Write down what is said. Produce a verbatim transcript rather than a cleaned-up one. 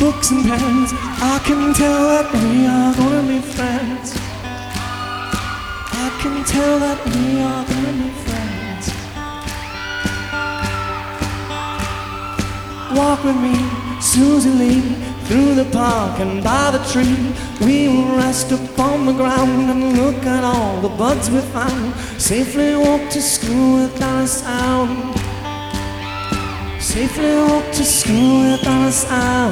books and pens, I can tell that we are gonna be friends. I can tell that we are gonna be friends. Walk with me, Susie Lee, through the park and by the tree. We will rest upon the ground and look at all the bugs we found. Safely walk to school without a sound. Safely walk to school without a sound.